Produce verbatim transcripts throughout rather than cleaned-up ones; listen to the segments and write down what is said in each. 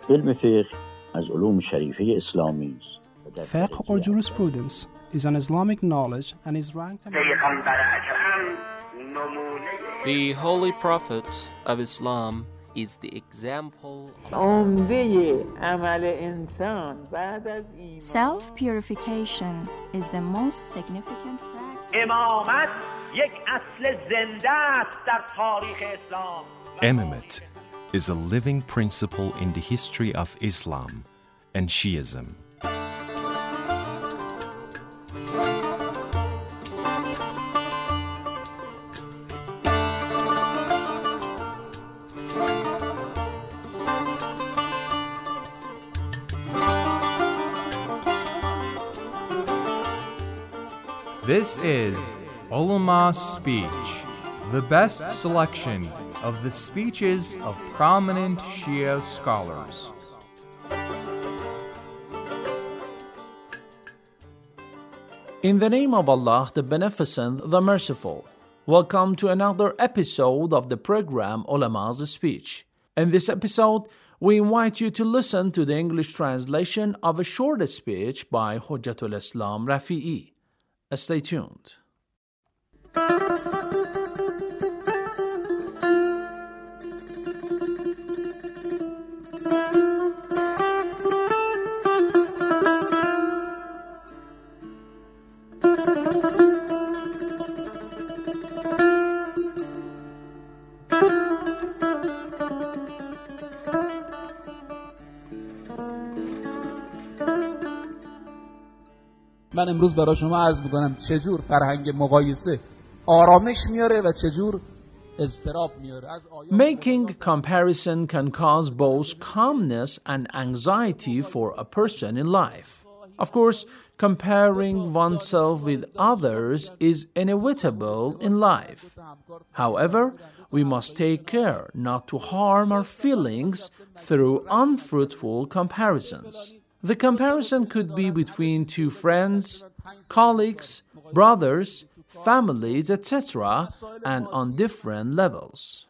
علم فقه از علوم شریفه اسلامی است. Fiqh or jurisprudence is an Islamic knowledge and is ranked among The Holy Prophet of Islam is the example Self-purification is the most significant practice. امامت یک اصل زنده است در تاریخ اسلام. Imamate is a living principle in the history of Islam and Shiism. This is Ulama's Speech, the best selection of the speeches of prominent Shia scholars. In the name of Allah, the Beneficent, the Merciful, welcome to another episode of the program Ulama's Speech. In this episode, we invite you to listen to the English translation of a short speech by Hujjatul Islam Rafi'i. Stay tuned. من امروز برای شما عرض میکنم چجور فرهنگ مقایسه آرامش میاره و چجور اضطراب میاره. Making comparison can cause both calmness and anxiety for a person in life. Of course, comparing oneself with others is inevitable in life. However, we must take care not to harm our feelings through unfruitful comparisons. The comparison could be between two friends, colleagues, brothers, families, et cetera, and on different levels.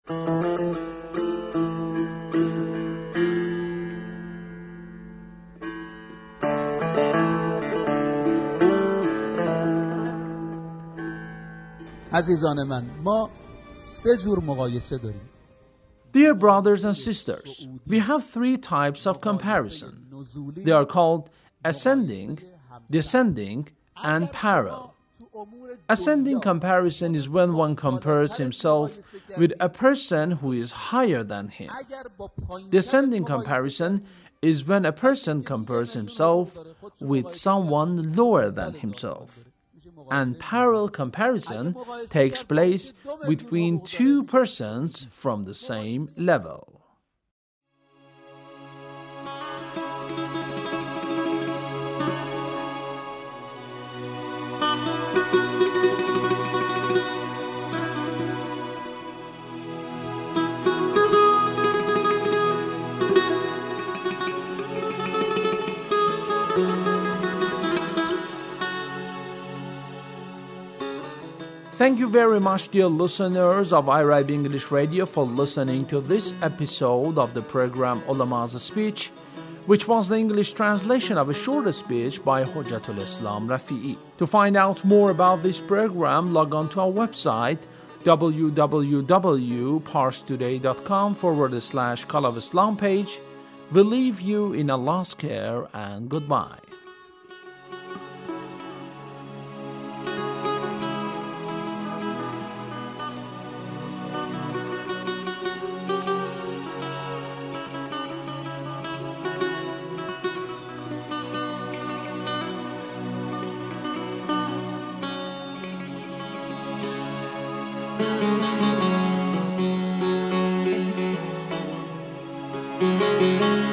عزیزان من، ما سه جور مقایسه داریم. Dear brothers and sisters, we have three types of comparison. They are called ascending, descending, and parallel. Ascending comparison is when one compares himself with a person who is higher than him. Descending comparison is when a person compares himself with someone lower than himself. And parallel comparison takes place between two persons from the same level. Thank you very much, dear listeners of iRive English Radio, for listening to this episode of the program Ulama's Speech, which was the English translation of a short speech by Hujjatul Islam Rafi'i. To find out more about this program, log on to our website www.parstoday.com forward slash Call of Islam page. We leave you in Allah's care and goodbye. Thank you.